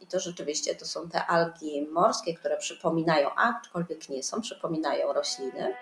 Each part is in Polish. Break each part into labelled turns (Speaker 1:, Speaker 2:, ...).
Speaker 1: I to rzeczywiście to są te algi morskie, które przypominają, aczkolwiek nie są, przypominają rośliny.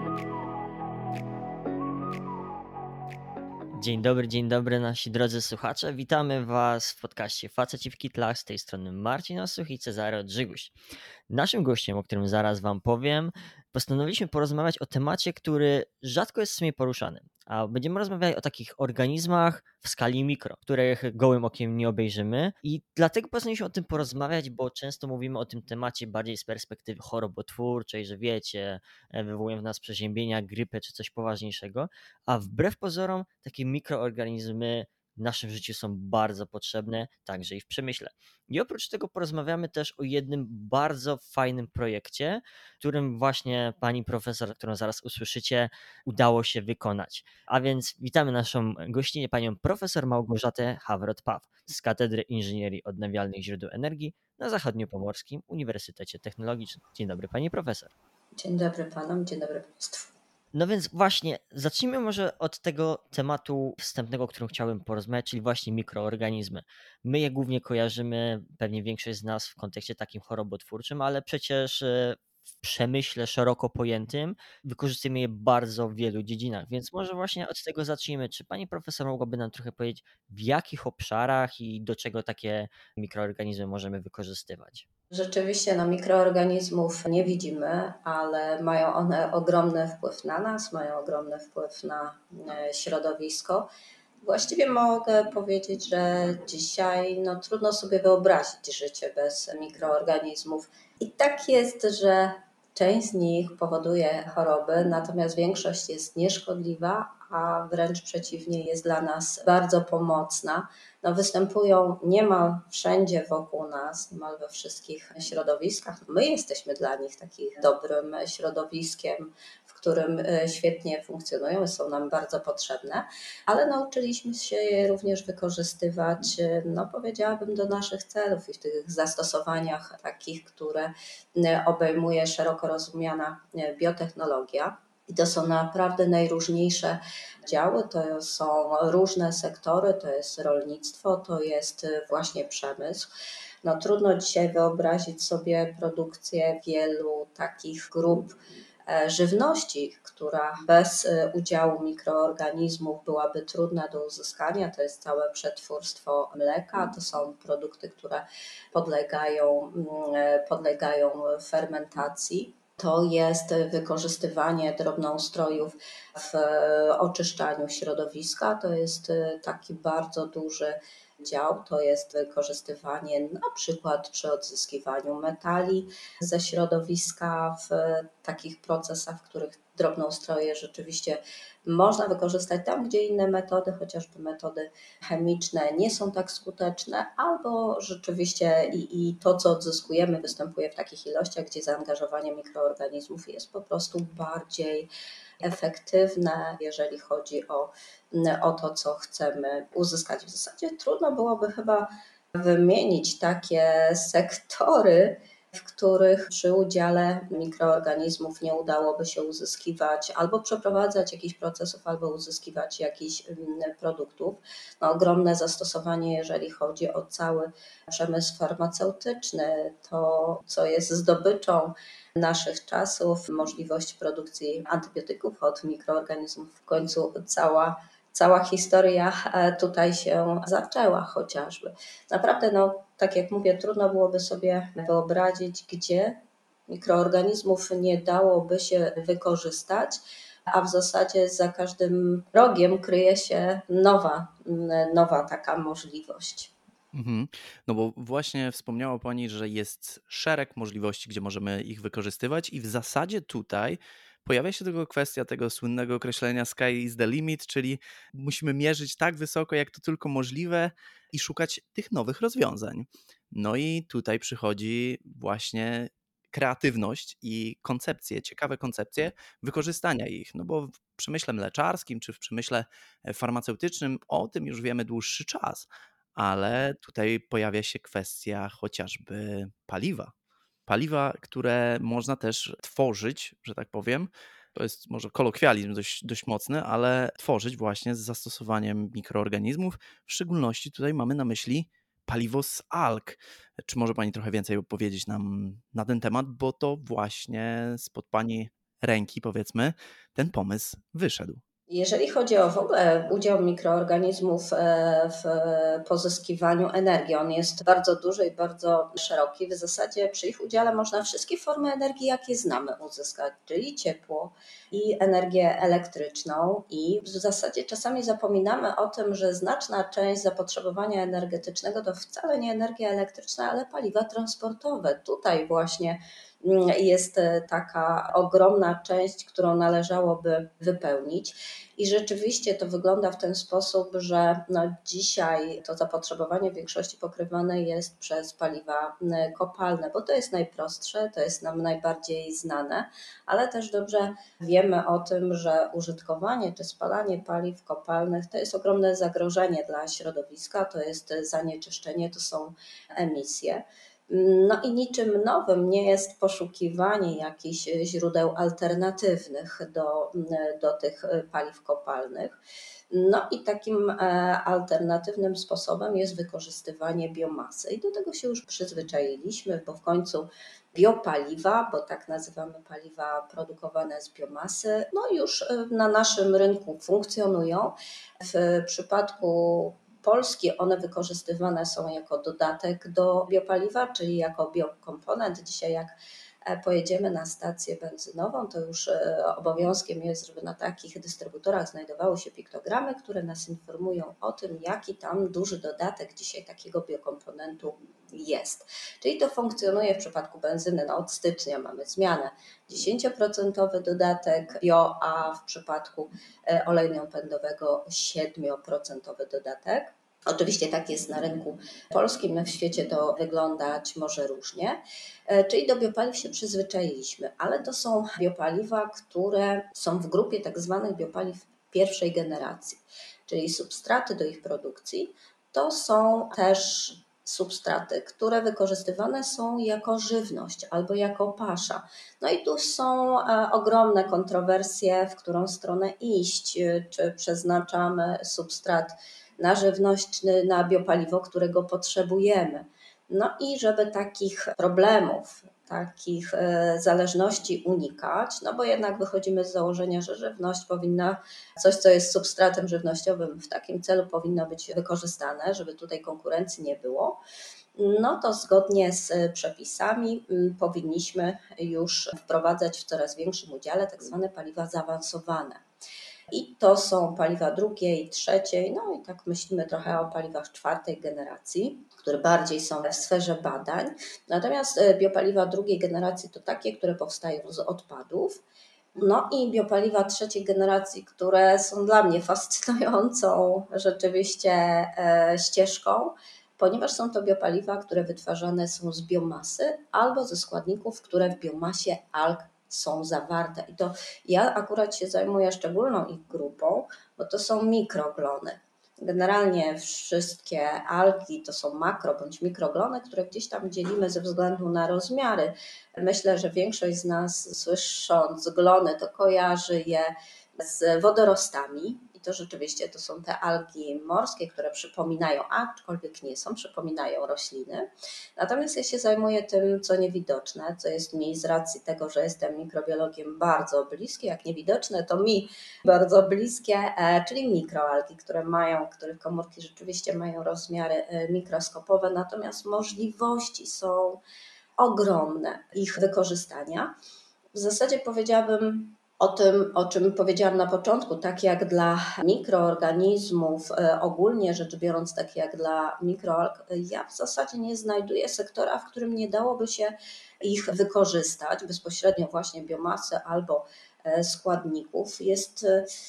Speaker 2: Dzień dobry nasi drodzy słuchacze. Witamy Was w podcaście Faceci w Kitlach. Z tej strony Marcin Osuch i Cezary Odżyguś. Naszym gościem, o którym zaraz Wam powiem, postanowiliśmy porozmawiać o temacie, który rzadko jest w sumie poruszany. A będziemy rozmawiać o takich organizmach w skali mikro, których gołym okiem nie obejrzymy. I dlatego postanowiliśmy o tym porozmawiać, bo często mówimy o tym temacie bardziej z perspektywy chorobotwórczej, że wiecie, wywołują w nas przeziębienia, grypę czy coś poważniejszego. A wbrew pozorom takie mikroorganizmy w naszym życiu są bardzo potrzebne, także i w przemyśle. I oprócz tego porozmawiamy też o jednym bardzo fajnym projekcie, którym właśnie pani profesor, którą zaraz usłyszycie, udało się wykonać. A więc witamy naszą gościnię, panią profesor Małgorzatę Hawrot-Paw z Katedry Inżynierii Odnawialnych Źródeł Energii na Zachodniopomorskim Uniwersytecie Technologicznym. Dzień dobry pani profesor.
Speaker 1: Dzień dobry panom, dzień dobry państwu.
Speaker 2: No więc właśnie, zacznijmy może od tego tematu wstępnego, o którym chciałbym porozmawiać, czyli właśnie mikroorganizmy. My je głównie kojarzymy, pewnie większość z nas w kontekście takim chorobotwórczym, ale przecież w przemyśle szeroko pojętym wykorzystujemy je bardzo w wielu dziedzinach, więc może właśnie od tego zacznijmy. Czy pani profesor mogłaby nam trochę powiedzieć, w jakich obszarach i do czego takie mikroorganizmy możemy wykorzystywać?
Speaker 1: Rzeczywiście mikroorganizmów nie widzimy, ale mają one ogromny wpływ na nas, mają ogromny wpływ na środowisko. Właściwie mogę powiedzieć, że dzisiaj trudno sobie wyobrazić życie bez mikroorganizmów. I tak jest, że część z nich powoduje choroby, natomiast większość jest nieszkodliwa, a wręcz przeciwnie, jest dla nas bardzo pomocna. Występują niemal wszędzie wokół nas, niemal we wszystkich środowiskach. My jesteśmy dla nich takim dobrym środowiskiem, w którym świetnie funkcjonują, są nam bardzo potrzebne, ale nauczyliśmy się je również wykorzystywać, powiedziałabym, do naszych celów i w tych zastosowaniach takich, które obejmuje szeroko rozumiana biotechnologia. I to są naprawdę najróżniejsze działy, to są różne sektory, to jest rolnictwo, to jest właśnie przemysł. Trudno dzisiaj wyobrazić sobie produkcję wielu takich grup żywności, która bez udziału mikroorganizmów byłaby trudna do uzyskania. To jest całe przetwórstwo mleka, to są produkty, które podlegają fermentacji. To jest wykorzystywanie drobnoustrojów w oczyszczaniu środowiska. To jest taki bardzo duży dział, to jest wykorzystywanie na przykład przy odzyskiwaniu metali ze środowiska w takich procesach, w których drobnoustroje rzeczywiście można wykorzystać tam, gdzie inne metody, chociażby metody chemiczne, nie są tak skuteczne, albo rzeczywiście i to, co odzyskujemy, występuje w takich ilościach, gdzie zaangażowanie mikroorganizmów jest po prostu bardziej efektywne, jeżeli chodzi o to, co chcemy uzyskać. W zasadzie trudno byłoby chyba wymienić takie sektory, w których przy udziale mikroorganizmów nie udałoby się uzyskiwać albo przeprowadzać jakichś procesów, albo uzyskiwać jakichś produktów. Ogromne zastosowanie, jeżeli chodzi o cały przemysł farmaceutyczny, to co jest zdobyczą naszych czasów, możliwość produkcji antybiotyków od mikroorganizmów. W końcu cała historia tutaj się zaczęła chociażby. Naprawdę, tak jak mówię, trudno byłoby sobie wyobrazić, gdzie mikroorganizmów nie dałoby się wykorzystać, a w zasadzie za każdym rogiem kryje się nowa taka możliwość.
Speaker 3: Mhm. No bo właśnie wspomniała Pani, że jest szereg możliwości, gdzie możemy ich wykorzystywać i w zasadzie tutaj pojawia się tylko kwestia tego słynnego określenia sky is the limit, czyli musimy mierzyć tak wysoko, jak to tylko możliwe i szukać tych nowych rozwiązań. No i tutaj przychodzi właśnie kreatywność i koncepcje, ciekawe koncepcje wykorzystania ich, no bo w przemyśle mleczarskim czy w przemyśle farmaceutycznym o tym już wiemy dłuższy czas, ale tutaj pojawia się kwestia chociażby paliwa. Paliwa, które można też tworzyć, że tak powiem. To jest może kolokwializm dość mocny, ale tworzyć właśnie z zastosowaniem mikroorganizmów. W szczególności tutaj mamy na myśli paliwo z alg. Czy może Pani trochę więcej opowiedzieć nam na ten temat, bo to właśnie spod Pani ręki, powiedzmy, ten pomysł wyszedł.
Speaker 1: Jeżeli chodzi o w ogóle udział mikroorganizmów w pozyskiwaniu energii, on jest bardzo duży i bardzo szeroki. W zasadzie przy ich udziale można wszystkie formy energii, jakie znamy, uzyskać, czyli ciepło i energię elektryczną. I w zasadzie czasami zapominamy o tym, że znaczna część zapotrzebowania energetycznego to wcale nie energia elektryczna, ale paliwa transportowe. Tutaj właśnie jest taka ogromna część, którą należałoby wypełnić. I rzeczywiście to wygląda w ten sposób, że dzisiaj to zapotrzebowanie w większości pokrywane jest przez paliwa kopalne, bo to jest najprostsze, to jest nam najbardziej znane, ale też dobrze wiemy o tym, że użytkowanie czy spalanie paliw kopalnych to jest ogromne zagrożenie dla środowiska, to jest zanieczyszczenie, to są emisje. No i niczym nowym nie jest poszukiwanie jakichś źródeł alternatywnych do tych paliw kopalnych. No i takim alternatywnym sposobem jest wykorzystywanie biomasy. I do tego się już przyzwyczailiśmy, bo w końcu biopaliwa, bo tak nazywamy paliwa produkowane z biomasy, no już na naszym rynku funkcjonują. W przypadku Polski one wykorzystywane są jako dodatek do biopaliwa, czyli jako biokomponent. Dzisiaj jak pojedziemy na stację benzynową, to już obowiązkiem jest, żeby na takich dystrybutorach znajdowały się piktogramy, które nas informują o tym, jaki tam duży dodatek dzisiaj takiego biokomponentu jest. Czyli to funkcjonuje w przypadku benzyny. No od stycznia mamy zmianę 10% dodatek bio, a w przypadku oleju napędowego 7% dodatek. Oczywiście tak jest na rynku polskim, w świecie to wyglądać może różnie. Czyli do biopaliw się przyzwyczailiśmy, ale to są biopaliwa, które są w grupie tak zwanych biopaliw pierwszej generacji, czyli substraty do ich produkcji. To są też substraty, które wykorzystywane są jako żywność albo jako pasza. No i tu są ogromne kontrowersje, w którą stronę iść, czy przeznaczamy substrat na żywność, na biopaliwo, którego potrzebujemy. No i żeby takich problemów, takich zależności unikać, no bo jednak wychodzimy z założenia, że żywność powinna, coś co jest substratem żywnościowym w takim celu powinno być wykorzystane, żeby tutaj konkurencji nie było, no to zgodnie z przepisami powinniśmy już wprowadzać w coraz większym udziale tak zwane paliwa zaawansowane. I to są paliwa drugiej, trzeciej, no i tak myślimy trochę o paliwach czwartej generacji, które bardziej są w sferze badań. Natomiast biopaliwa drugiej generacji to takie, które powstają z odpadów. No i biopaliwa trzeciej generacji, które są dla mnie fascynującą rzeczywiście ścieżką, ponieważ są to biopaliwa, które wytwarzane są z biomasy albo ze składników, które w biomasie alg są zawarte. I to ja akurat się zajmuję szczególną ich grupą, bo to są mikroglony. Generalnie wszystkie algi to są makro bądź mikroglony, które gdzieś tam dzielimy ze względu na rozmiary. Myślę, że większość z nas słysząc glony to kojarzy je z wodorostami i to rzeczywiście to są te algi morskie, które przypominają, aczkolwiek nie są, przypominają rośliny. Natomiast ja się zajmuję tym, co niewidoczne, co jest mi z racji tego, że jestem mikrobiologiem bardzo bliskie, jak niewidoczne, to mi bardzo bliskie, czyli mikroalgi, których komórki rzeczywiście mają rozmiary mikroskopowe, natomiast możliwości są ogromne ich wykorzystania. W zasadzie powiedziałabym o tym, o czym powiedziałam na początku, tak jak dla mikroorganizmów, ogólnie rzecz biorąc, tak jak dla mikroalg, ja w zasadzie nie znajduję sektora, w którym nie dałoby się ich wykorzystać bezpośrednio właśnie biomasy albo składników. Jest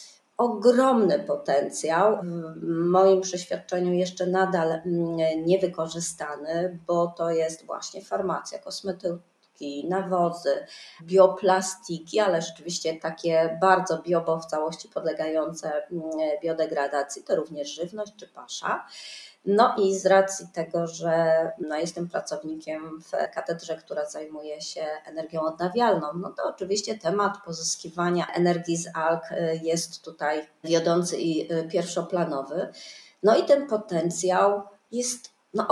Speaker 1: ogromny potencjał, w moim przeświadczeniu jeszcze nadal niewykorzystany, bo to jest właśnie farmacja, kosmetyki, nawozy, bioplastiki, ale rzeczywiście takie bardzo bio, bo w całości podlegające biodegradacji, to również żywność czy pasza. No i z racji tego, że jestem pracownikiem w katedrze, która zajmuje się energią odnawialną, no to oczywiście temat pozyskiwania energii z alg jest tutaj wiodący i pierwszoplanowy. No i ten potencjał jest No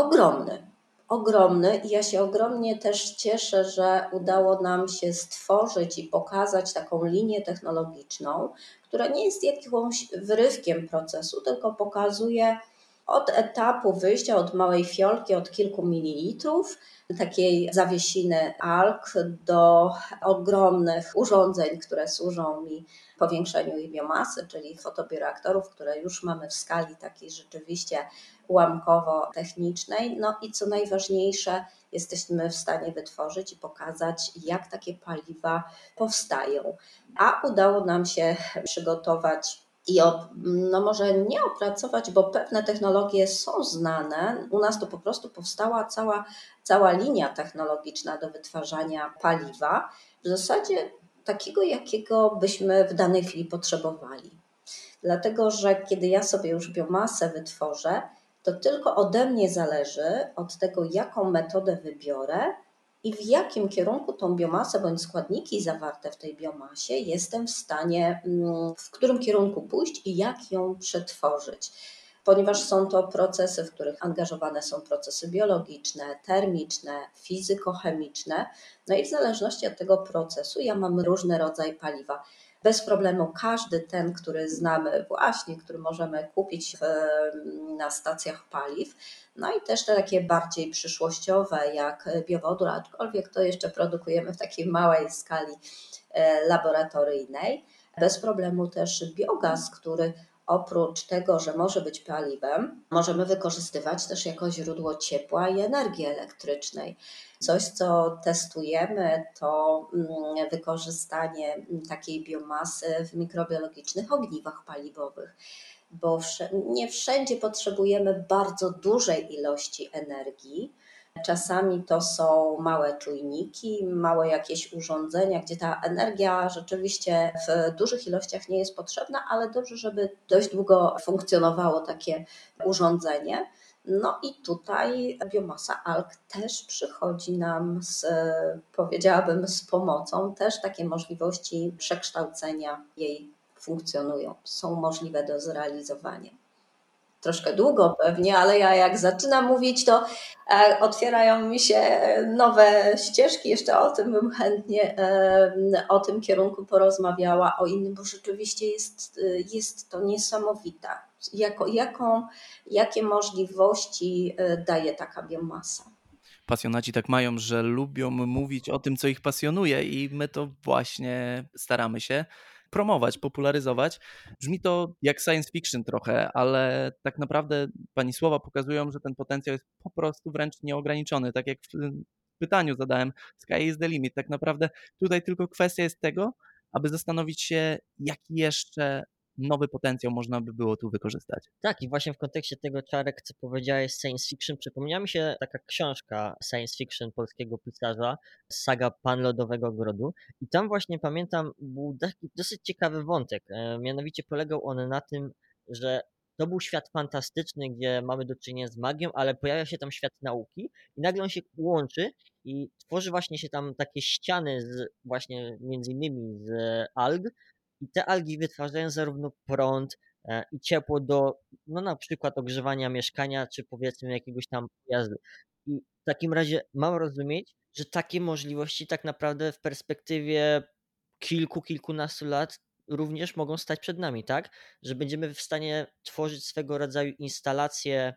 Speaker 1: ogromny i ja się ogromnie też cieszę, że udało nam się stworzyć i pokazać taką linię technologiczną, która nie jest jakimś wyrywkiem procesu, tylko pokazuje od etapu wyjścia, od małej fiolki, od kilku mililitrów, takiej zawiesiny ALK do ogromnych urządzeń, które służą mi powiększeniu ich biomasy, czyli fotobioreaktorów, które już mamy w skali takiej rzeczywiście ułamkowo-technicznej. No i co najważniejsze, jesteśmy w stanie wytworzyć i pokazać, jak takie paliwa powstają. A udało nam się przygotować i no może nie opracować, bo pewne technologie są znane. U nas to po prostu powstała cała linia technologiczna do wytwarzania paliwa, w zasadzie takiego, jakiego byśmy w danej chwili potrzebowali. Dlatego, że kiedy ja sobie już biomasę wytworzę, to tylko ode mnie zależy od tego, jaką metodę wybiorę i w jakim kierunku tą biomasę bądź składniki zawarte w tej biomasie jestem w stanie, w którym kierunku pójść i jak ją przetworzyć. Ponieważ są to procesy, w których angażowane są procesy biologiczne, termiczne, fizykochemiczne, no i w zależności od tego procesu ja mam różny rodzaj paliwa. Bez problemu każdy ten, który znamy właśnie, który możemy kupić na stacjach paliw, no i też te takie bardziej przyszłościowe jak biowodór, aczkolwiek to jeszcze produkujemy w takiej małej skali laboratoryjnej. Bez problemu też biogaz, który oprócz tego, że może być paliwem, możemy wykorzystywać też jako źródło ciepła i energii elektrycznej. Coś, co testujemy, to wykorzystanie takiej biomasy w mikrobiologicznych ogniwach paliwowych, bo nie wszędzie potrzebujemy bardzo dużej ilości energii. Czasami to są małe czujniki, małe jakieś urządzenia, gdzie ta energia rzeczywiście w dużych ilościach nie jest potrzebna, ale dobrze, żeby dość długo funkcjonowało takie urządzenie. No i tutaj biomasa ALK też przychodzi nam powiedziałabym, z pomocą. Też takie możliwości przekształcenia jej funkcjonują, są możliwe do zrealizowania. Troszkę długo pewnie, ale ja jak zaczynam mówić, to otwierają mi się nowe ścieżki. Jeszcze o tym bym chętnie o tym kierunku porozmawiała, o innym, bo rzeczywiście jest to niesamowite. Jakie możliwości daje taka biomasa?
Speaker 3: Pasjonaci tak mają, że lubią mówić o tym, co ich pasjonuje, i my to właśnie staramy się promować, popularyzować. Brzmi to jak science fiction trochę, ale tak naprawdę pani słowa pokazują, że ten potencjał jest po prostu wręcz nieograniczony. Tak jak w pytaniu zadałem, sky is the limit. Tak naprawdę tutaj tylko kwestia jest tego, aby zastanowić się, jaki jeszcze nowy potencjał można by było tu wykorzystać.
Speaker 2: Tak, i właśnie w kontekście tego, Czarek, co powiedziałeś, science fiction, przypomniała mi się taka książka science fiction polskiego pisarza, Saga Pan Lodowego Grodu. I tam właśnie pamiętam, był taki dosyć ciekawy wątek. Mianowicie polegał on na tym, że to był świat fantastyczny, gdzie mamy do czynienia z magią, ale pojawia się tam świat nauki i nagle on się łączy i tworzy właśnie się tam takie ściany właśnie między innymi z alg, i te algi wytwarzają zarówno prąd, i ciepło do, no na przykład ogrzewania mieszkania, czy powiedzmy jakiegoś tam pojazdu. I w takim razie mam rozumieć, że takie możliwości tak naprawdę w perspektywie kilkunastu lat również mogą stać przed nami, tak? Że będziemy w stanie tworzyć swego rodzaju instalacje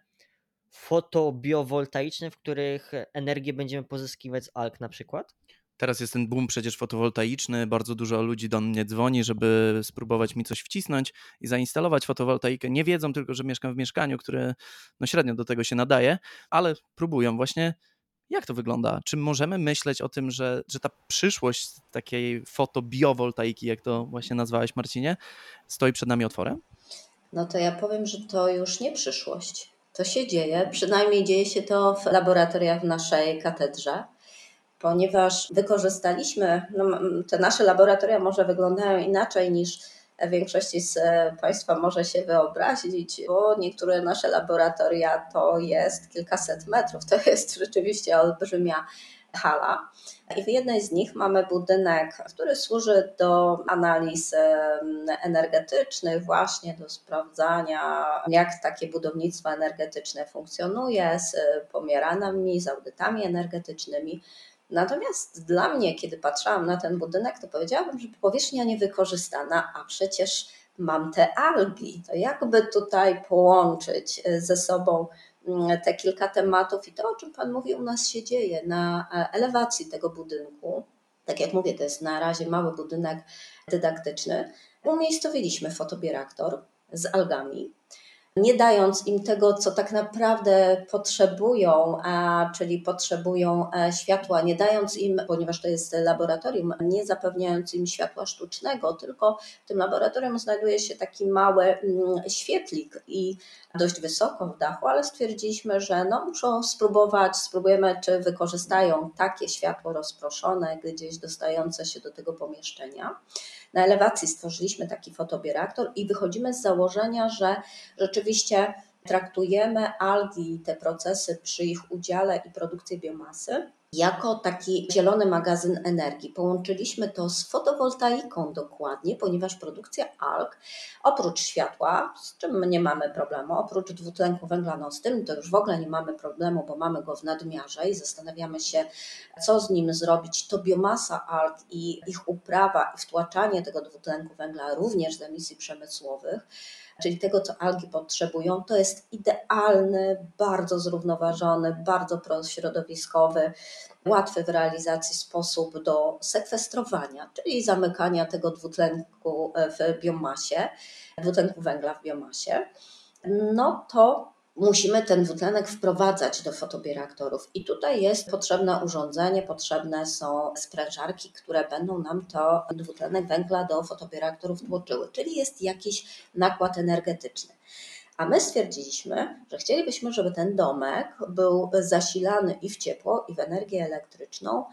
Speaker 2: fotobiowoltaiczne, w których energię będziemy pozyskiwać z alg na przykład?
Speaker 3: Teraz jest ten boom przecież fotowoltaiczny, bardzo dużo ludzi do mnie dzwoni, żeby spróbować mi coś wcisnąć i zainstalować fotowoltaikę. Nie wiedzą tylko, że mieszkam w mieszkaniu, które no średnio do tego się nadaje, ale próbują właśnie. Jak to wygląda? Czy możemy myśleć o tym, że ta przyszłość takiej fotobiowoltaiki, jak to właśnie nazwałeś, Marcinie, stoi przed nami otworem?
Speaker 1: No to ja powiem, że to już nie przyszłość. To się dzieje, przynajmniej dzieje się to w laboratoriach w naszej katedrze, ponieważ wykorzystaliśmy, te nasze laboratoria może wyglądają inaczej niż w większości z Państwa może się wyobrazić, bo niektóre nasze laboratoria to jest kilkaset metrów, to jest rzeczywiście olbrzymia hala i w jednej z nich mamy budynek, który służy do analiz energetycznych, właśnie do sprawdzania, jak takie budownictwo energetyczne funkcjonuje, z pomiarami, z audytami energetycznymi. Natomiast dla mnie, kiedy patrzyłam na ten budynek, to powiedziałabym, że powierzchnia niewykorzystana, a przecież mam te algi. To jakby tutaj połączyć ze sobą te kilka tematów i to, o czym Pan mówi, u nas się dzieje na elewacji tego budynku. Tak jak mówię, to jest na razie mały budynek dydaktyczny. Umiejscowiliśmy fotobieraktor z algami, nie dając im tego, co tak naprawdę potrzebują, czyli potrzebują światła, nie dając im, ponieważ to jest laboratorium, nie zapewniając im światła sztucznego, tylko w tym laboratorium znajduje się taki mały świetlik i dość wysoko w dachu, ale stwierdziliśmy, że muszą spróbujemy, czy wykorzystają takie światło rozproszone, gdzieś dostające się do tego pomieszczenia. Na elewacji stworzyliśmy taki fotobieraktor i wychodzimy z założenia, że rzeczywiście traktujemy algi, te procesy przy ich udziale i produkcji biomasy jako taki zielony magazyn energii. Połączyliśmy to z fotowoltaiką dokładnie, ponieważ produkcja alg oprócz światła, z czym nie mamy problemu, oprócz dwutlenku węgla, z tym to już w ogóle nie mamy problemu, bo mamy go w nadmiarze i zastanawiamy się, co z nim zrobić. To biomasa alg i ich uprawa i wtłaczanie tego dwutlenku węgla również z emisji przemysłowych, czyli tego, co algi potrzebują, to jest idealny, bardzo zrównoważony, bardzo prośrodowiskowy, łatwy w realizacji sposób do sekwestrowania, czyli zamykania tego dwutlenku w biomasie, dwutlenku węgla w biomasie. To musimy ten dwutlenek wprowadzać do fotobieraktorów i tutaj jest potrzebne urządzenie, potrzebne są sprężarki, które będą nam to dwutlenek węgla do fotobieraktorów tłoczyły, czyli jest jakiś nakład energetyczny. A my stwierdziliśmy, że chcielibyśmy, żeby ten domek był zasilany i w ciepło, i w energię elektryczną,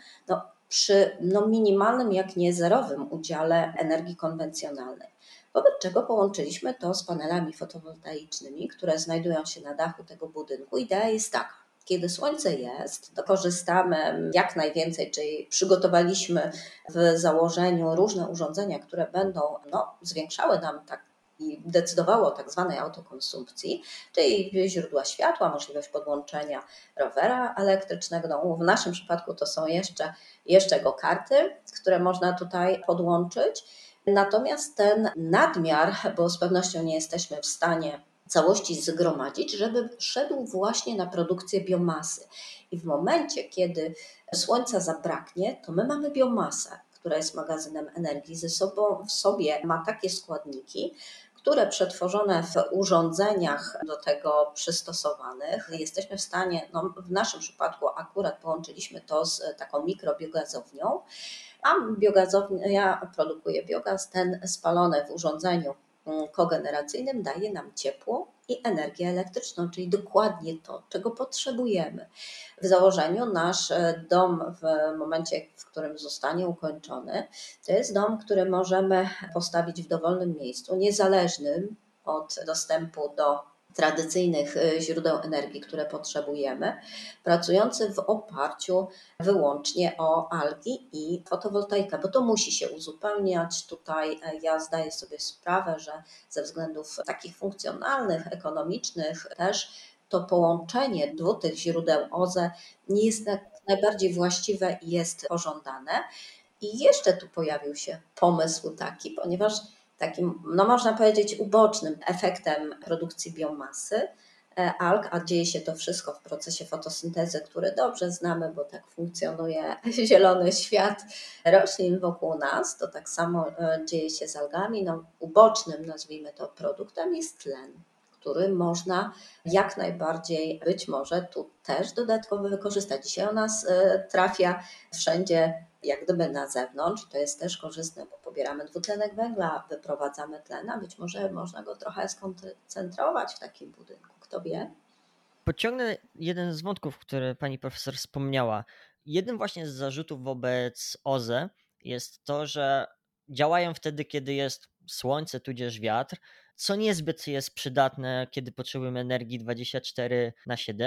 Speaker 1: przy minimalnym, jak nie zerowym udziale energii konwencjonalnej. Wobec czego połączyliśmy to z panelami fotowoltaicznymi, które znajdują się na dachu tego budynku. Idea jest taka: kiedy słońce jest, to korzystamy jak najwięcej, czyli przygotowaliśmy w założeniu różne urządzenia, które będą zwiększały nam i decydowało o tak zwanej autokonsumpcji, czyli źródła światła, możliwość podłączenia rowera elektrycznego. W naszym przypadku to są jeszcze go-karty, które można tutaj podłączyć. Natomiast ten nadmiar, bo z pewnością nie jesteśmy w stanie całości zgromadzić, żeby szedł właśnie na produkcję biomasy. I w momencie, kiedy słońca zabraknie, to my mamy biomasę, która jest magazynem energii, w sobie ma takie składniki, które przetworzone w urządzeniach do tego przystosowanych, jesteśmy w stanie, w naszym przypadku akurat połączyliśmy to z taką mikrobiogazownią, a biogazownia produkuje biogaz, ten spalony w urządzeniu kogeneracyjnym daje nam ciepło i energię elektryczną, czyli dokładnie to, czego potrzebujemy. W założeniu nasz dom w momencie, w którym zostanie ukończony, to jest dom, który możemy postawić w dowolnym miejscu, niezależnym od dostępu do tradycyjnych źródeł energii, które potrzebujemy, pracujący w oparciu wyłącznie o algi i fotowoltaikę, bo to musi się uzupełniać. Tutaj ja zdaję sobie sprawę, że ze względów takich funkcjonalnych, ekonomicznych też to połączenie tych źródeł OZE nie jest najbardziej właściwe i jest pożądane. I jeszcze tu pojawił się pomysł taki, ponieważ takim, można powiedzieć, ubocznym efektem produkcji biomasy alg, a dzieje się to wszystko w procesie fotosyntezy, który dobrze znamy, bo tak funkcjonuje zielony świat roślin wokół nas, to tak samo dzieje się z algami. Ubocznym, nazwijmy to, produktem jest tlen, który można jak najbardziej być może tu też dodatkowo wykorzystać. Dzisiaj u nas trafia wszędzie jak gdyby na zewnątrz, to jest też korzystne, bo pobieramy dwutlenek węgla, wyprowadzamy tlen, a być może można go trochę skoncentrować w takim budynku, kto wie.
Speaker 2: Pociągnę jeden z wątków, który pani profesor wspomniała. Jednym właśnie z zarzutów wobec OZE jest to, że działają wtedy, kiedy jest słońce tudzież wiatr, co niezbyt jest przydatne, kiedy potrzebujemy energii 24/7.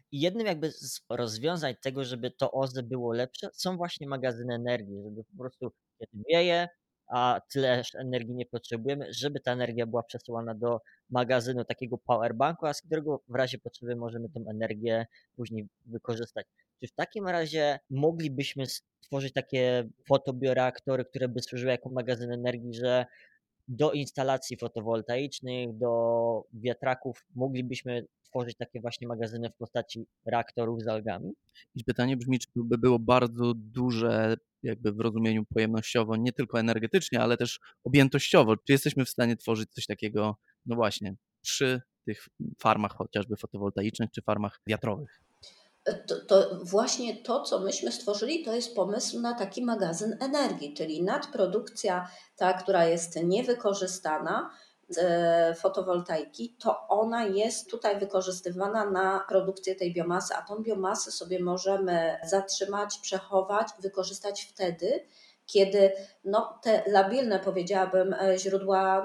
Speaker 2: I jednym jakby z rozwiązań tego, żeby to OZE było lepsze, są właśnie magazyny energii, żeby po prostu kiedy wieje, a tyleż energii nie potrzebujemy, żeby ta energia była przesyłana do magazynu takiego powerbanku, a z którego w razie potrzeby możemy tą energię później wykorzystać. Czy w takim razie moglibyśmy stworzyć takie fotobioreaktory, które by służyły jako magazyn energii, że do instalacji fotowoltaicznych, do wiatraków moglibyśmy tworzyć takie właśnie magazyny w postaci reaktorów z algami?
Speaker 3: I pytanie brzmi, czy to by było bardzo duże, jakby w rozumieniu pojemnościowo, nie tylko energetycznie, ale też objętościowo. Czy jesteśmy w stanie tworzyć coś takiego, no właśnie, przy tych farmach chociażby fotowoltaicznych czy farmach wiatrowych?
Speaker 1: To właśnie to, co myśmy stworzyli, to jest pomysł na taki magazyn energii, czyli nadprodukcja, ta, która jest niewykorzystana z fotowoltaiki, to ona jest tutaj wykorzystywana na produkcję tej biomasy, a tą biomasę sobie możemy zatrzymać, przechować, wykorzystać wtedy, kiedy te labilne, powiedziałabym, źródła,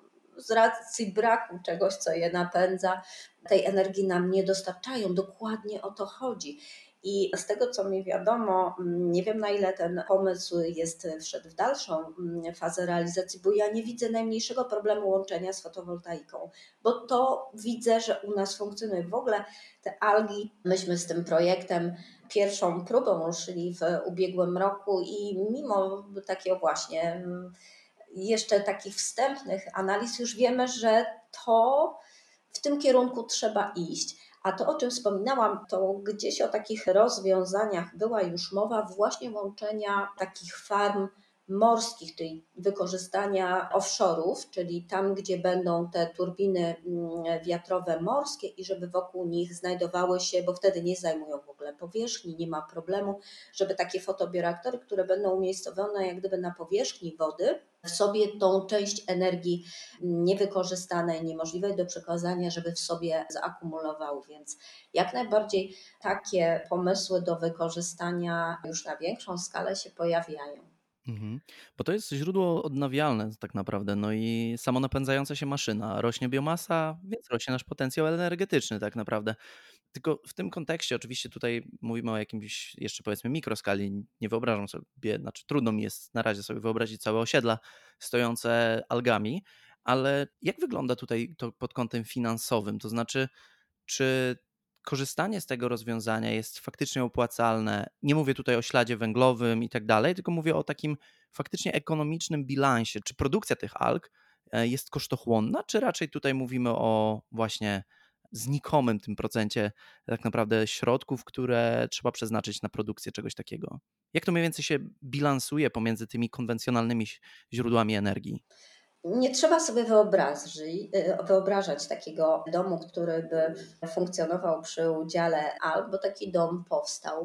Speaker 1: z racji braku czegoś, co je napędza, tej energii nam nie dostarczają. Dokładnie o to chodzi. I z tego, co mi wiadomo, nie wiem, na ile ten pomysł wszedł w dalszą fazę realizacji, bo ja nie widzę najmniejszego problemu łączenia z fotowoltaiką, bo to widzę, że u nas funkcjonuje. W ogóle te algi, myśmy z tym projektem pierwszą próbą ruszyli w ubiegłym roku i mimo takiego właśnie jeszcze takich wstępnych analiz już wiemy, że to w tym kierunku trzeba iść. A to, o czym wspominałam, to gdzieś o takich rozwiązaniach była już mowa, właśnie łączenia takich farm morskich, czyli wykorzystania offshore'ów, czyli tam, gdzie będą te turbiny wiatrowe morskie i żeby wokół nich znajdowały się, bo wtedy nie zajmują w ogóle powierzchni, nie ma problemu, żeby takie fotobioreaktory, które będą umiejscowione jak gdyby na powierzchni wody, w sobie tą część energii niewykorzystanej, niemożliwej do przekazania, żeby w sobie zaakumulowały. Więc jak najbardziej takie pomysły do wykorzystania już na większą skalę się pojawiają.
Speaker 3: Mhm. Bo to jest źródło odnawialne tak naprawdę, no i samonapędzająca się maszyna. Rośnie biomasa, więc rośnie nasz potencjał energetyczny tak naprawdę. Tylko w tym kontekście oczywiście tutaj mówimy o jakimś jeszcze powiedzmy mikroskali. Nie wyobrażam sobie, znaczy trudno mi jest na razie sobie wyobrazić całe osiedla stojące algami, ale jak wygląda tutaj to pod kątem finansowym? To znaczy, czy korzystanie z tego rozwiązania jest faktycznie opłacalne? Nie mówię tutaj o śladzie węglowym i tak dalej, tylko mówię o takim faktycznie ekonomicznym bilansie. Czy produkcja tych alg jest kosztochłonna, czy raczej tutaj mówimy o właśnie znikomym tym procencie tak naprawdę środków, które trzeba przeznaczyć na produkcję czegoś takiego? Jak to mniej więcej się bilansuje pomiędzy tymi konwencjonalnymi źródłami energii?
Speaker 1: Nie trzeba sobie wyobrażać takiego domu, który by funkcjonował przy udziale Alp, bo taki dom powstał.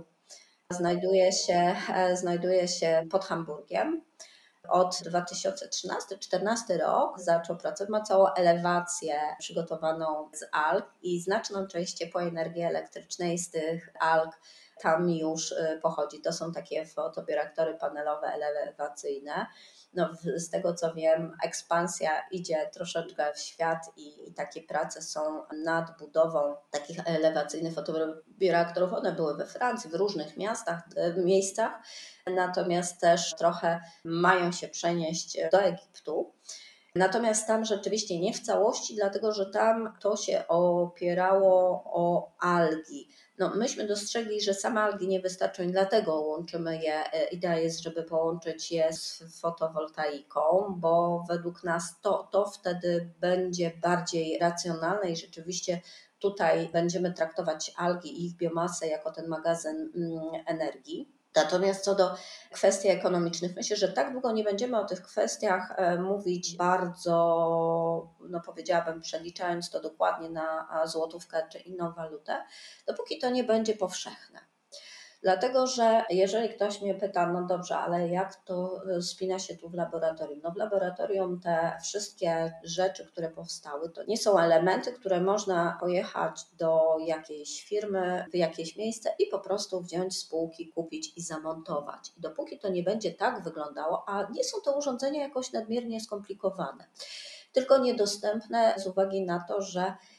Speaker 1: Znajduje się pod Hamburgiem. Od 2013-2014 rok zaczął pracować, ma całą elewację przygotowaną z alg i znaczną część ciepłej energii elektrycznej z tych alg tam już pochodzi. To są takie fotobioreaktory panelowe elewacyjne. Z tego co wiem, ekspansja idzie troszeczkę w świat i takie prace są nad budową takich elewacyjnych fotobioreaktorów. One były we Francji, w różnych miejscach, natomiast też trochę mają się przenieść do Egiptu. Natomiast tam rzeczywiście nie w całości, dlatego że tam to się opierało o algi. Myśmy dostrzegli, że same algi nie wystarczą i dlatego łączymy je. Idea jest, żeby połączyć je z fotowoltaiką, bo według nas to wtedy będzie bardziej racjonalne i rzeczywiście tutaj będziemy traktować algi i ich biomasę jako ten magazyn energii. Natomiast co do kwestii ekonomicznych, myślę, że tak długo nie będziemy o tych kwestiach mówić bardzo, powiedziałabym, przeliczając to dokładnie na złotówkę czy inną walutę, dopóki to nie będzie powszechne. Dlatego, że jeżeli ktoś mnie pyta, no dobrze, ale jak to spina się tu w laboratorium? W laboratorium te wszystkie rzeczy, które powstały, to nie są elementy, które można pojechać do jakiejś firmy, w jakieś miejsce i po prostu wziąć z półki, kupić i zamontować. I dopóki to nie będzie tak wyglądało, a nie są to urządzenia jakoś nadmiernie skomplikowane, tylko niedostępne z uwagi na to, że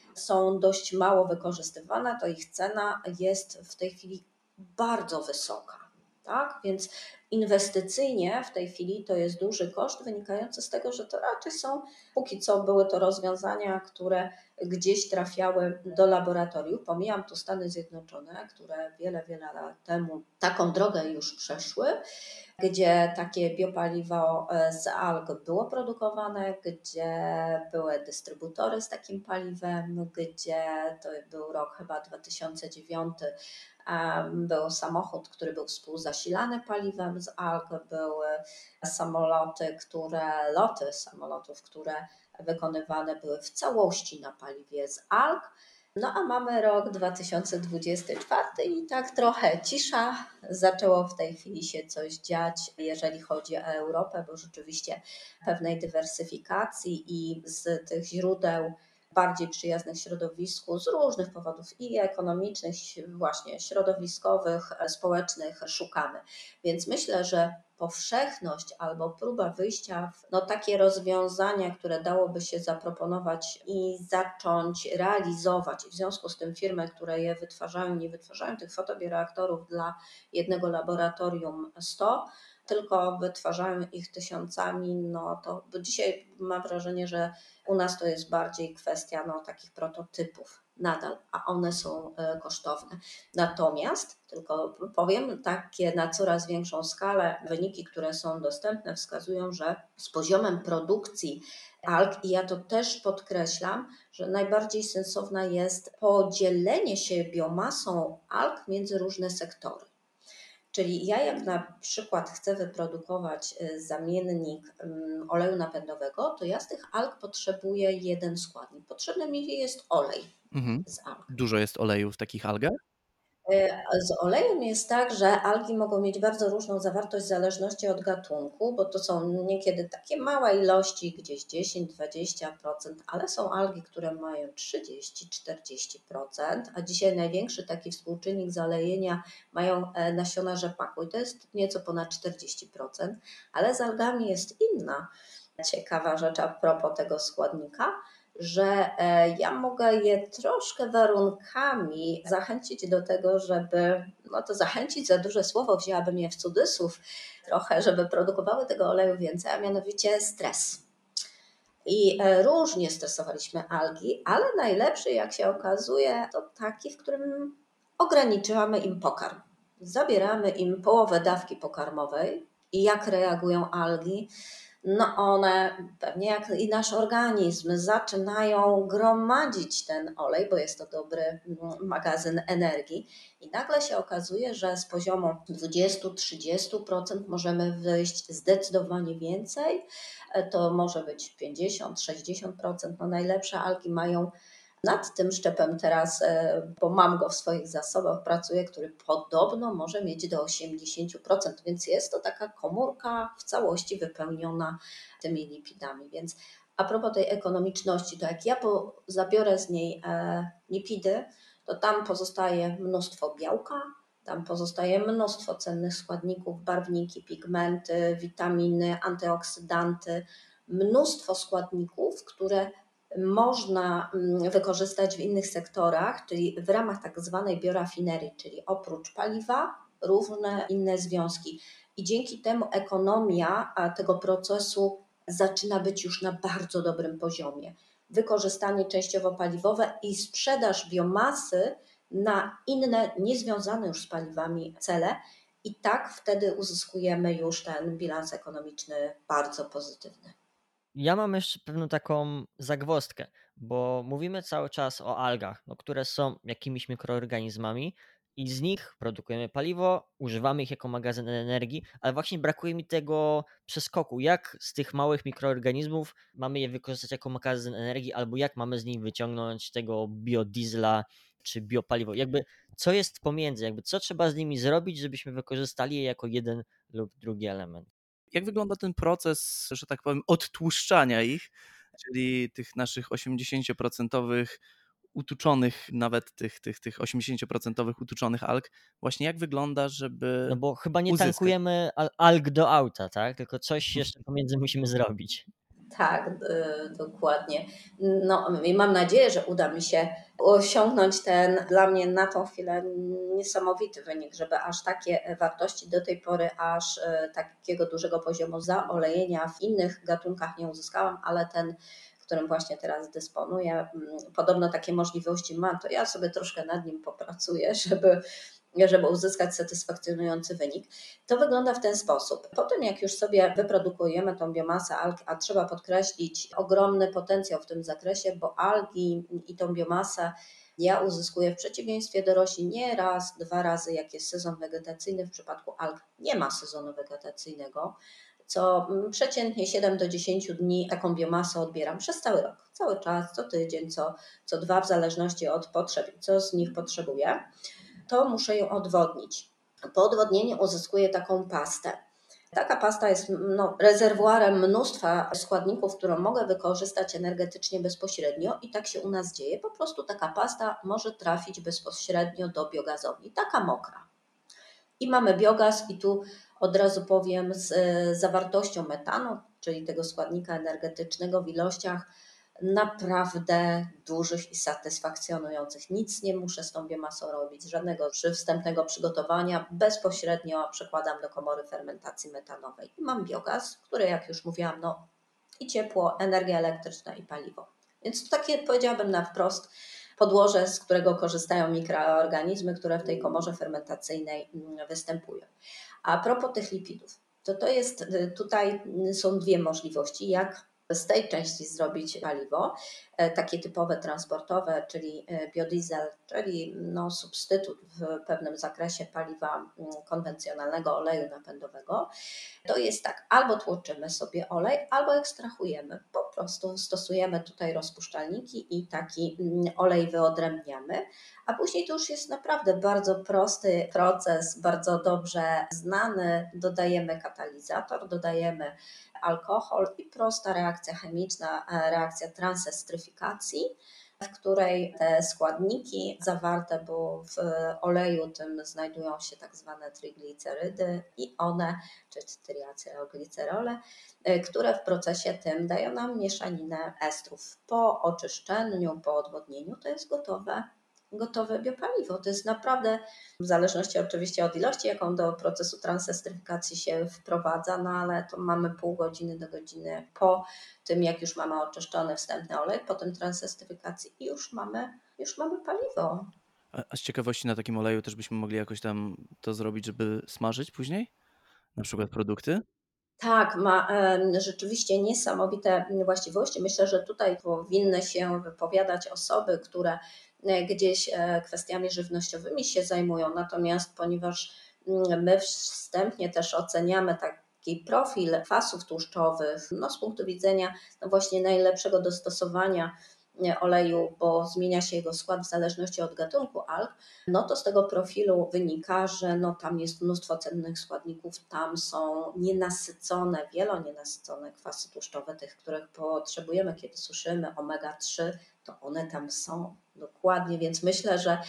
Speaker 1: są dość mało wykorzystywane, to ich cena jest w tej chwili bardzo wysoka. Tak? Więc inwestycyjnie w tej chwili to jest duży koszt wynikający z tego, że to raczej są, póki co były to rozwiązania, które gdzieś trafiały do laboratoriów. Pomijam tu Stany Zjednoczone, które wiele, wiele lat temu taką drogę już przeszły, gdzie takie biopaliwo z alg było produkowane, gdzie były dystrybutory z takim paliwem, gdzie to był rok chyba 2009, był samochód, który był współzasilany paliwem z alg, były loty samolotów, które wykonywane były w całości na paliwie z alg. No a mamy rok 2024 i tak trochę cisza. Zaczęło w tej chwili się coś dziać, jeżeli chodzi o Europę, bo rzeczywiście pewnej dywersyfikacji i z tych źródeł bardziej przyjaznych środowisku z różnych powodów i ekonomicznych, właśnie środowiskowych, społecznych szukamy. Więc myślę, że powszechność albo próba wyjścia w takie rozwiązania, które dałoby się zaproponować i zacząć realizować. I w związku z tym firmy, które je wytwarzają, nie wytwarzają tych fotobioreaktorów dla jednego laboratorium 100, tylko wytwarzają ich tysiącami, no to bo dzisiaj mam wrażenie, że u nas to jest bardziej kwestia takich prototypów nadal, a one są kosztowne. Natomiast, tylko powiem, takie na coraz większą skalę wyniki, które są dostępne, wskazują, że z poziomem produkcji alg, i ja to też podkreślam, że najbardziej sensowne jest podzielenie się biomasą alg między różne sektory. Czyli ja jak na przykład chcę wyprodukować zamiennik oleju napędowego, to ja z tych alg potrzebuję jeden składnik. Potrzebny mi jest olej z alg.
Speaker 3: Dużo jest oleju w takich algach?
Speaker 1: Z olejem jest tak, że algi mogą mieć bardzo różną zawartość w zależności od gatunku, bo to są niekiedy takie małe ilości, gdzieś 10-20%, ale są algi, które mają 30-40%, a dzisiaj największy taki współczynnik zalejenia mają nasiona rzepaku i to jest nieco ponad 40%, ale z algami jest inna ciekawa rzecz a propos tego składnika, że ja mogę je troszkę warunkami zachęcić do tego, żeby, no to zachęcić za duże słowo, wzięłabym je w cudzysłów trochę, żeby produkowały tego oleju więcej, a mianowicie stres. I różnie stresowaliśmy algi, ale najlepszy, jak się okazuje, to taki, w którym ograniczamy im pokarm. Zabieramy im połowę dawki pokarmowej i jak reagują algi? No one, pewnie jak i nasz organizm, zaczynają gromadzić ten olej, bo jest to dobry magazyn energii i nagle się okazuje, że z poziomu 20-30% możemy wyjść zdecydowanie więcej. To może być 50-60%. No najlepsze algi mają nad tym szczepem teraz, bo mam go w swoich zasobach, pracuję, który podobno może mieć do 80%, więc jest to taka komórka w całości wypełniona tymi lipidami. Więc a propos tej ekonomiczności, to jak ja zabiorę z niej lipidy, to tam pozostaje mnóstwo białka, tam pozostaje mnóstwo cennych składników, barwniki, pigmenty, witaminy, antyoksydanty, mnóstwo składników, które można wykorzystać w innych sektorach, czyli w ramach tak zwanej biorafinerii, czyli oprócz paliwa różne inne związki. I dzięki temu ekonomia tego procesu zaczyna być już na bardzo dobrym poziomie. Wykorzystanie częściowo paliwowe i sprzedaż biomasy na inne, niezwiązane już z paliwami cele. I tak wtedy uzyskujemy już ten bilans ekonomiczny bardzo pozytywny.
Speaker 2: Ja mam jeszcze pewną taką zagwozdkę, bo mówimy cały czas o algach, które są jakimiś mikroorganizmami i z nich produkujemy paliwo, używamy ich jako magazyn energii, ale właśnie brakuje mi tego przeskoku. Jak z tych małych mikroorganizmów mamy je wykorzystać jako magazyn energii, albo jak mamy z nich wyciągnąć tego biodiesla czy biopaliwo? Co jest pomiędzy? Co trzeba z nimi zrobić, żebyśmy wykorzystali je jako jeden lub drugi element?
Speaker 3: Jak wygląda ten proces, że tak powiem, odtłuszczania ich, czyli tych naszych 80% utuczonych, nawet tych 80% utuczonych alg, właśnie jak wygląda, żeby
Speaker 2: No bo chyba nie
Speaker 3: uzyskać?
Speaker 2: tankujemy alg do auta, tak? Tylko coś jeszcze pomiędzy musimy zrobić.
Speaker 1: Tak, dokładnie. No i mam nadzieję, że uda mi się osiągnąć ten dla mnie na tą chwilę niesamowity wynik, żeby aż takie wartości do tej pory, aż takiego dużego poziomu zaolejenia w innych gatunkach nie uzyskałam, ale ten, którym właśnie teraz dysponuję, podobno takie możliwości ma, to ja sobie troszkę nad nim popracuję, żeby uzyskać satysfakcjonujący wynik. To wygląda w ten sposób. Po tym, jak już sobie wyprodukujemy tą biomasę alg, a trzeba podkreślić ogromny potencjał w tym zakresie, bo algi i tą biomasę ja uzyskuję w przeciwieństwie do roślin nie raz, 2 razy, jak jest sezon wegetacyjny. W przypadku alg nie ma sezonu wegetacyjnego, co przeciętnie 7 do 10 dni taką biomasę odbieram przez cały rok. Cały czas, co tydzień, co 2, w zależności od potrzeb i co z nich potrzebuję, to muszę ją odwodnić. Po odwodnieniu uzyskuję taką pastę. Taka pasta jest rezerwuarem mnóstwa składników, którą mogę wykorzystać energetycznie bezpośrednio i tak się u nas dzieje. Po prostu taka pasta może trafić bezpośrednio do biogazowni, taka mokra. I mamy biogaz i tu od razu powiem z zawartością metanu, czyli tego składnika energetycznego w ilościach naprawdę dużych i satysfakcjonujących. Nic nie muszę z tą biomasą robić, żadnego wstępnego przygotowania. Bezpośrednio przekładam do komory fermentacji metanowej. I mam biogaz, który, jak już mówiłam, i ciepło, energia elektryczna i paliwo. Więc to takie, powiedziałabym na wprost, podłoże, z którego korzystają mikroorganizmy, które w tej komorze fermentacyjnej występują. A propos tych lipidów, to jest, tutaj są dwie możliwości, jak z tej części zrobić paliwo, takie typowe transportowe, czyli biodiesel, czyli substytut w pewnym zakresie paliwa konwencjonalnego oleju napędowego. To jest tak, albo tłoczymy sobie olej, albo ekstrahujemy. Po prostu stosujemy tutaj rozpuszczalniki i taki olej wyodrębniamy, a później to już jest naprawdę bardzo prosty proces, bardzo dobrze znany. Dodajemy katalizator, dodajemy alkohol i prosta reakcja chemiczna, reakcja transestryfikacji, w której te składniki zawarte, bo w oleju tym znajdują się tak zwane triglicerydy i one, czy triaceroglicerole, które w procesie tym dają nam mieszaninę estrów. Po oczyszczeniu, po odwodnieniu to jest gotowe biopaliwo. To jest naprawdę, w zależności oczywiście od ilości, jaką do procesu transestryfikacji się wprowadza, ale to mamy pół godziny do godziny po tym, jak już mamy oczyszczony wstępny olej, potem transestryfikacji i już mamy paliwo.
Speaker 3: A z ciekawości na takim oleju też byśmy mogli jakoś tam to zrobić, żeby smażyć później? Na przykład produkty?
Speaker 1: Tak, ma rzeczywiście niesamowite właściwości. Myślę, że tutaj powinny się wypowiadać osoby, które gdzieś kwestiami żywnościowymi się zajmują. Natomiast ponieważ my wstępnie też oceniamy taki profil kwasów tłuszczowych, z punktu widzenia właśnie najlepszego dostosowania oleju, bo zmienia się jego skład w zależności od gatunku alg, to z tego profilu wynika, że tam jest mnóstwo cennych składników, tam są wielonienasycone kwasy tłuszczowe, tych, których potrzebujemy, kiedy suszymy, omega-3, to one tam są dokładnie, więc myślę, że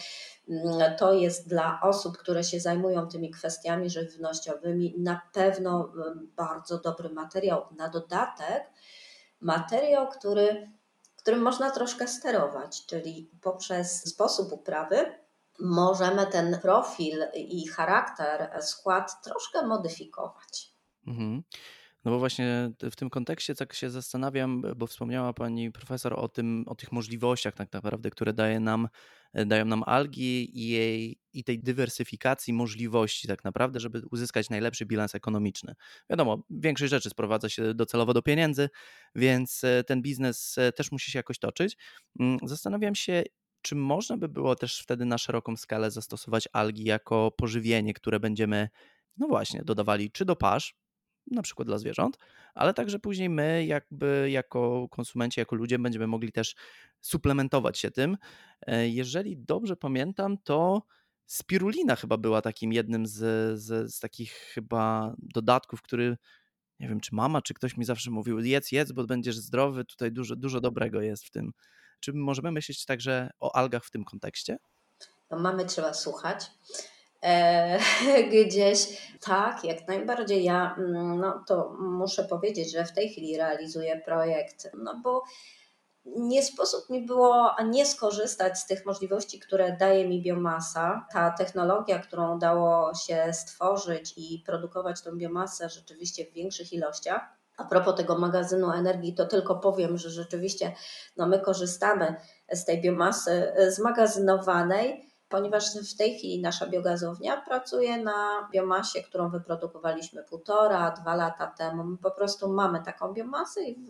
Speaker 1: to jest dla osób, które się zajmują tymi kwestiami żywnościowymi na pewno bardzo dobry materiał. Na dodatek materiał, którym można troszkę sterować, czyli poprzez sposób uprawy możemy ten profil i charakter, skład troszkę modyfikować.
Speaker 3: Mhm. No bo właśnie w tym kontekście tak się zastanawiam, bo wspomniała pani profesor o tych możliwościach tak naprawdę, które dają nam algi i tej dywersyfikacji możliwości tak naprawdę, żeby uzyskać najlepszy bilans ekonomiczny. Wiadomo, większość rzeczy sprowadza się docelowo do pieniędzy, więc ten biznes też musi się jakoś toczyć. Zastanawiam się, czy można by było też wtedy na szeroką skalę zastosować algi jako pożywienie, które będziemy, no właśnie, dodawali czy do pasz, na przykład dla zwierząt, ale także później my jakby jako konsumenci, jako ludzie będziemy mogli też suplementować się tym. Jeżeli dobrze pamiętam, to spirulina chyba była takim jednym z takich chyba dodatków, który nie wiem, czy mama, czy ktoś mi zawsze mówił, jedz, bo będziesz zdrowy, tutaj dużo dobrego jest w tym. Czy możemy myśleć także o algach w tym kontekście?
Speaker 1: Mamy trzeba słuchać. E, Gdzieś tak, jak najbardziej. Ja no, to muszę powiedzieć, że w tej chwili realizuję projekt, no bo nie sposób mi było nie skorzystać z tych możliwości, które daje mi biomasa. Ta technologia, którą udało się stworzyć i produkować tą biomasę rzeczywiście w większych ilościach. A propos tego magazynu energii, to tylko powiem, że rzeczywiście no my korzystamy z tej biomasy zmagazynowanej, ponieważ w tej chwili nasza biogazownia pracuje na biomasie, którą wyprodukowaliśmy 1,5–2 lata temu. My po prostu mamy taką biomasę i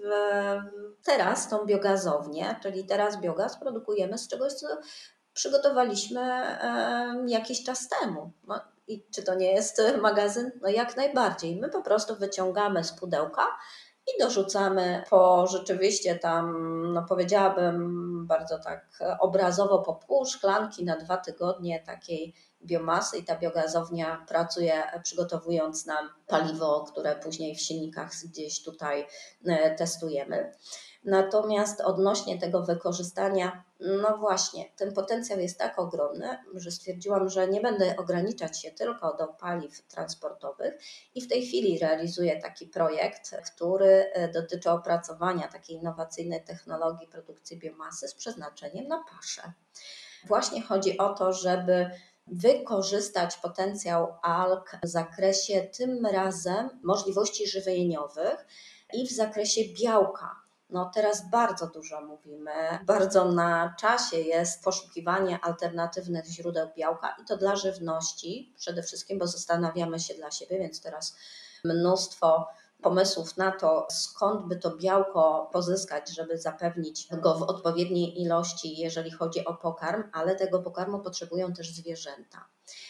Speaker 1: teraz tą biogazownię, czyli teraz biogaz produkujemy z czegoś, co przygotowaliśmy jakiś czas temu. No, i czy to nie jest magazyn? No jak najbardziej. My po prostu wyciągamy z pudełka i dorzucamy po rzeczywiście tam, no powiedziałabym bardzo tak obrazowo, po pół szklanki na 2 tygodnie takiej biomasy i ta biogazownia pracuje, przygotowując nam paliwo, które później w silnikach gdzieś tutaj testujemy. Natomiast odnośnie tego wykorzystania, no właśnie, ten potencjał jest tak ogromny, że stwierdziłam, że nie będę ograniczać się tylko do paliw transportowych i w tej chwili realizuję taki projekt, który dotyczy opracowania takiej innowacyjnej technologii produkcji biomasy z przeznaczeniem na paszę. Właśnie chodzi o to, żeby wykorzystać potencjał alg w zakresie tym razem możliwości żywieniowych i w zakresie białka. No teraz bardzo dużo mówimy, bardzo na czasie jest poszukiwanie alternatywnych źródeł białka i to dla żywności przede wszystkim, bo zastanawiamy się dla siebie, więc teraz mnóstwo pomysłów na to, skąd by to białko pozyskać, żeby zapewnić go w odpowiedniej ilości, jeżeli chodzi o pokarm, ale tego pokarmu potrzebują też zwierzęta.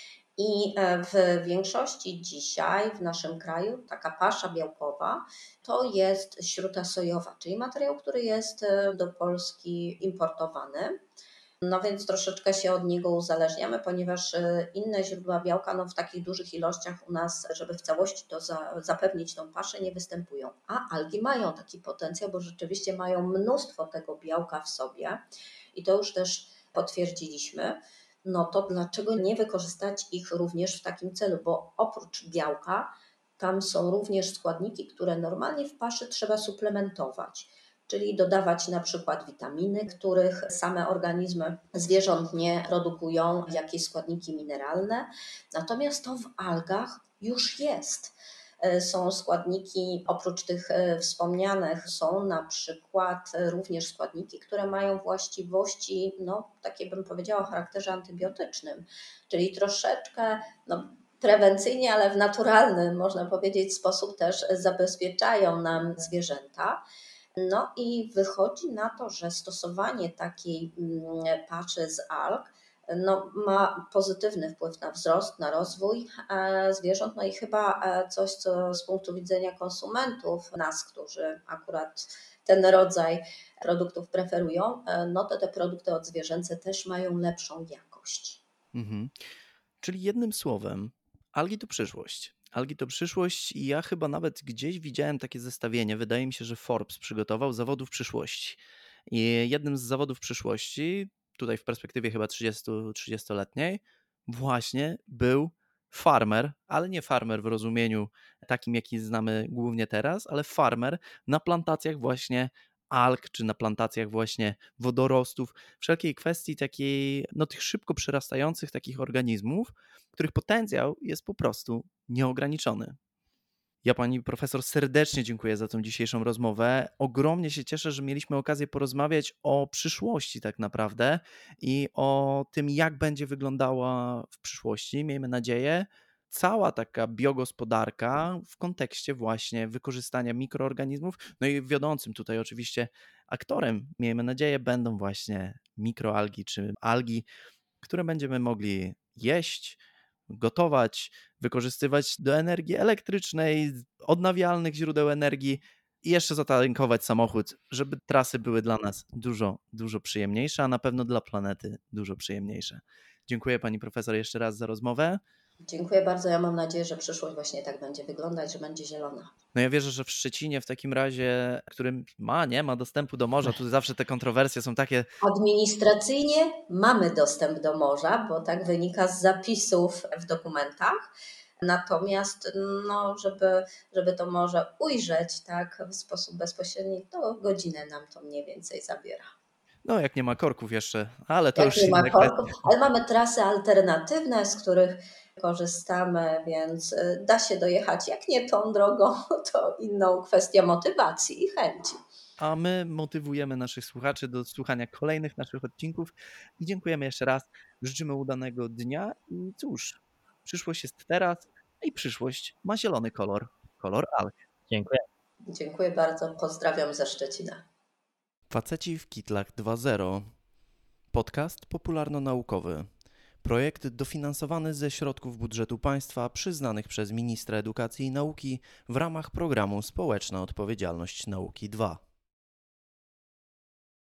Speaker 1: I w większości dzisiaj w naszym kraju taka pasza białkowa to jest śruta sojowa, czyli materiał, który jest do Polski importowany. No więc troszeczkę się od niego uzależniamy, ponieważ inne źródła białka no w takich dużych ilościach u nas, żeby w całości to zapewnić tą paszę, nie występują. A algi mają taki potencjał, bo rzeczywiście mają mnóstwo tego białka w sobie i to już też potwierdziliśmy. No to dlaczego nie wykorzystać ich również w takim celu? Bo oprócz białka tam są również składniki, które normalnie w paszy trzeba suplementować, czyli dodawać na przykład witaminy, których same organizmy zwierząt nie produkują, jakieś składniki mineralne. Natomiast to w algach już jest. Są składniki, oprócz tych wspomnianych, są na przykład również składniki, które mają właściwości, no takie bym powiedziała, o charakterze antybiotycznym, czyli troszeczkę no, prewencyjnie, ale w naturalny, można powiedzieć, sposób też zabezpieczają nam zwierzęta. No i wychodzi na to, że stosowanie takiej paszy z alg no, ma pozytywny wpływ na wzrost, na rozwój zwierząt, no i chyba coś, co z punktu widzenia konsumentów, nas, którzy akurat ten rodzaj produktów preferują, no to te produkty odzwierzęce też mają lepszą jakość.
Speaker 3: Mhm. Czyli jednym słowem, algi to przyszłość. Algi to przyszłość i ja chyba nawet gdzieś widziałem takie zestawienie. Wydaje mi się, że Forbes przygotował zawodów przyszłości. I jednym z zawodów przyszłości, tutaj w perspektywie chyba 30-letniej, właśnie był farmer, ale nie farmer w rozumieniu takim, jaki znamy głównie teraz, ale farmer na plantacjach właśnie alg, czy na plantacjach właśnie wodorostów, wszelkiej kwestii takiej, no tych szybko przyrastających takich organizmów, których potencjał jest po prostu nieograniczony. Ja pani profesor serdecznie dziękuję za tą dzisiejszą rozmowę. Ogromnie się cieszę, że mieliśmy okazję porozmawiać o przyszłości tak naprawdę i o tym, jak będzie wyglądała w przyszłości, miejmy nadzieję, cała taka biogospodarka w kontekście właśnie wykorzystania mikroorganizmów. No i wiodącym tutaj oczywiście aktorem, miejmy nadzieję, będą właśnie mikroalgi czy algi, które będziemy mogli jeść, gotować, wykorzystywać do energii elektrycznej, odnawialnych źródeł energii i jeszcze zatankować samochód, żeby trasy były dla nas dużo, dużo przyjemniejsze, a na pewno dla planety dużo przyjemniejsze. Dziękuję pani profesor jeszcze raz za rozmowę.
Speaker 1: Dziękuję bardzo. Ja mam nadzieję, że przyszłość właśnie tak będzie wyglądać, że będzie zielona.
Speaker 3: No ja wierzę, że w Szczecinie w takim razie, którym nie ma dostępu do morza, tu zawsze te kontrowersje są takie.
Speaker 1: Administracyjnie mamy dostęp do morza, bo tak wynika z zapisów w dokumentach. Natomiast żeby to morze ujrzeć tak w sposób bezpośredni, to godzinę nam to mniej więcej zabiera.
Speaker 3: No jak nie ma korków jeszcze, ale to
Speaker 1: Jak
Speaker 3: już
Speaker 1: nie ma
Speaker 3: inne
Speaker 1: korków,
Speaker 3: kwestie.
Speaker 1: ale mamy trasy alternatywne, z których korzystamy, więc da się dojechać, jak nie tą drogą, to inną kwestia motywacji i chęci.
Speaker 3: A my motywujemy naszych słuchaczy do słuchania kolejnych naszych odcinków i dziękujemy jeszcze raz. Życzymy udanego dnia i cóż, przyszłość jest teraz i przyszłość ma zielony kolor, kolor alg.
Speaker 2: Dziękuję.
Speaker 1: Dziękuję bardzo, pozdrawiam ze Szczecina.
Speaker 3: Faceci w Kitlach 2.0. Podcast popularno-naukowy. Projekt dofinansowany ze środków budżetu państwa przyznanych przez ministra edukacji i nauki w ramach programu Społeczna Odpowiedzialność Nauki 2.